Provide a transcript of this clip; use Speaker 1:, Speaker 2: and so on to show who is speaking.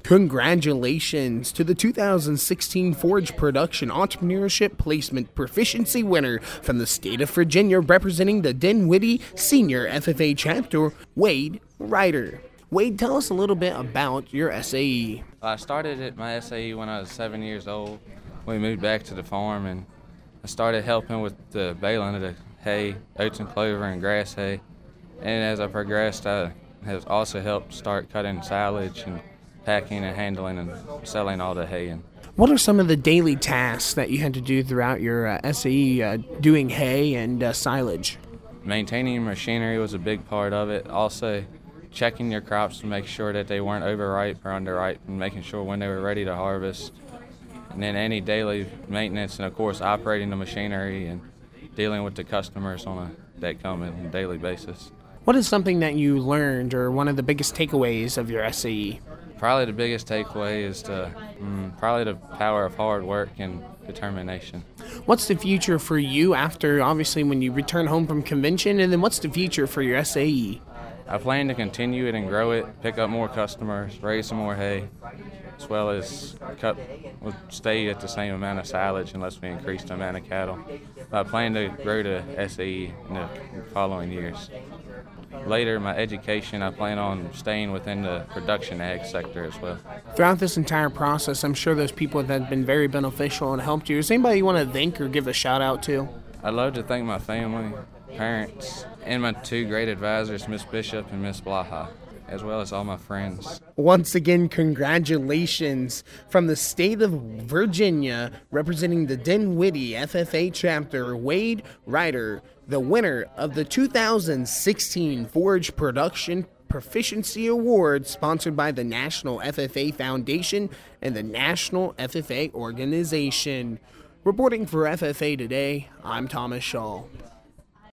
Speaker 1: Congratulations to the 2016 Forge Production Entrepreneurship Placement Proficiency winner from the state of Virginia, representing the Dinwiddie Senior FFA chapter, Wade Ryder. Wade, tell us a little bit about your SAE.
Speaker 2: I started at my SAE when I was 7 years old. We moved back to the farm and I started helping with the baling of the hay, oats and clover and grass hay. And as I progressed, I have also helped start cutting silage and packing and handling and selling all the hay.
Speaker 1: What are some of the daily tasks that you had to do throughout your SAE doing hay and silage?
Speaker 2: Maintaining machinery was a big part of it. Also, checking your crops to make sure that they weren't overripe or underripe and making sure when they were ready to harvest. And then any daily maintenance and, of course, operating the machinery and dealing with the customers that come on a daily basis.
Speaker 1: What is something that you learned or one of the biggest takeaways of your SAE?
Speaker 2: Probably the biggest takeaway is probably the power of hard work and determination.
Speaker 1: What's the future for you after, obviously, when you return home from convention, and then what's the future for your SAE?
Speaker 2: I plan to continue it and grow it, pick up more customers, raise some more hay, as well as stay at the same amount of silage unless we increase the amount of cattle. I plan to grow the SAE in the following years. Later, my education, I plan on staying within the production ag sector as well.
Speaker 1: Throughout this entire process, I'm sure there's people that have been very beneficial and helped you. Is anybody you want to thank or give a shout out to?
Speaker 2: I'd love to thank my family, parents, and my two great advisors, Miss Bishop and Miss Blaha, as well as all my friends.
Speaker 1: Once again, congratulations from the state of Virginia, representing the Dinwiddie FFA chapter, Wade Ryder, the winner of the 2016 Forge Production Proficiency Award, sponsored by the National FFA Foundation and the National FFA Organization. Reporting for FFA Today, I'm Thomas Shaw.